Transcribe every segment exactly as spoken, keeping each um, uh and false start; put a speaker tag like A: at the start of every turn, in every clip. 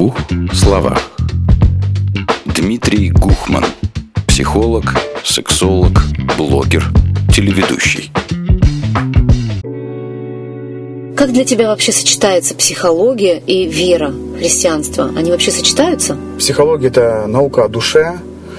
A: двух словах. Дмитрий Гухман. Психолог, сексолог, блогер, телеведущий.
B: Как для тебя вообще сочетается психология и вера, христианство? Они вообще сочетаются?
C: Психология – это наука о душе.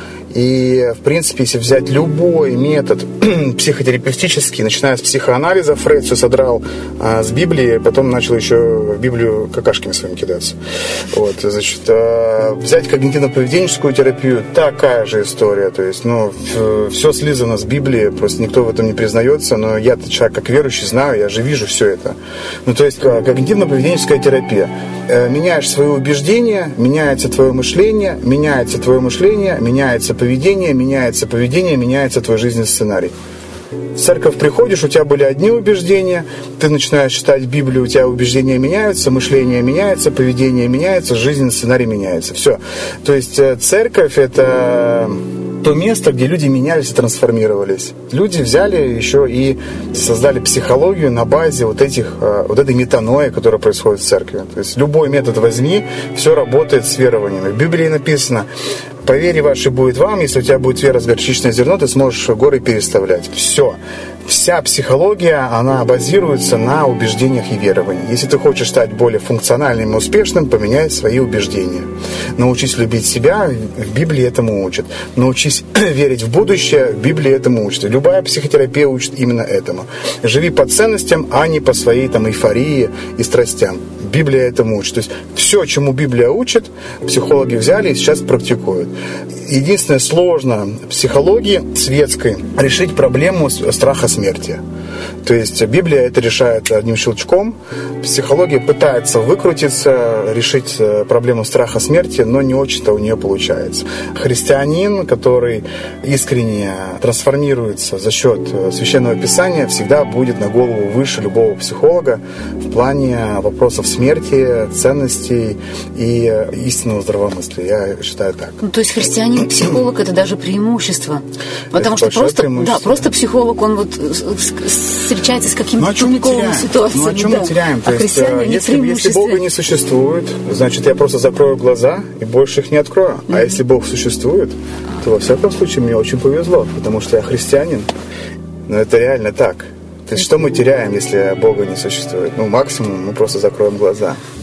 C: И, в принципе, если взять любой метод психотерапевтический, начиная с психоанализа, Фрейд все содрал а, с Библии, потом начал еще в Библию какашками своими кидаться. Вот, значит, а, взять когнитивно-поведенческую терапию, такая же история. То есть, ну, все слизано с Библии, просто никто в этом не признается, но я-то человек, как верующий, знаю, я же вижу все это. Ну, то есть, когнитивно-поведенческая терапия. Меняешь свои убеждения, меняется твое мышление, меняется твое мышление, меняется поведение, меняется поведение, меняется твой жизненный сценарий. В церковь приходишь, у тебя были одни убеждения, ты начинаешь читать Библию, у тебя убеждения меняются, мышление меняется, поведение меняется, жизненный сценарий меняется. Все. То есть церковь – это то место, где люди менялись и трансформировались. Люди взяли еще и создали психологию на базе вот, этих, вот этой метанои, которая происходит в церкви. То есть любой метод возьми, все работает с верованиями. В Библии написано: «По вере вашей будет вам, если у тебя будет вера с горчичное зерно, ты сможешь горы переставлять». Все. Вся психология, она базируется на убеждениях и верованиях. Если ты хочешь стать более функциональным и успешным, поменяй свои убеждения. Научись любить себя, в Библии этому учат. Научись верить в будущее, в Библии этому учат. Любая психотерапия учит именно этому. Живи по ценностям, а не по своей там эйфории и страстям. Библия этому учит. То есть все, чему Библия учит, психологи взяли и сейчас практикуют. Единственное, сложно в психологии светской решить проблему страха смерти. То есть Библия это решает одним щелчком. Психология пытается выкрутиться, решить проблему страха смерти, но не очень-то у нее получается. Христианин, который искренне трансформируется за счет Священного Писания, всегда будет на голову выше любого психолога в плане вопросов смерти, ценностей и истинного здравомыслия. Я считаю так.
B: Ну, то есть христианин, психолог – это даже преимущество. Потому
C: это
B: что просто, да, просто психолог, он вот встречается с какими-то
C: ну,
B: тупиковыми ситуациями.
C: Ну, о чем
B: да.
C: мы теряем? То
B: а
C: есть, если, если Бога не существует, значит, я просто закрою глаза и больше их не открою. Mm-hmm. А если Бог существует, то, во всяком случае, мне очень повезло, потому что я христианин. Но это реально так. То есть, что мы теряем, если Бога не существует? Ну, максимум мы просто закроем глаза.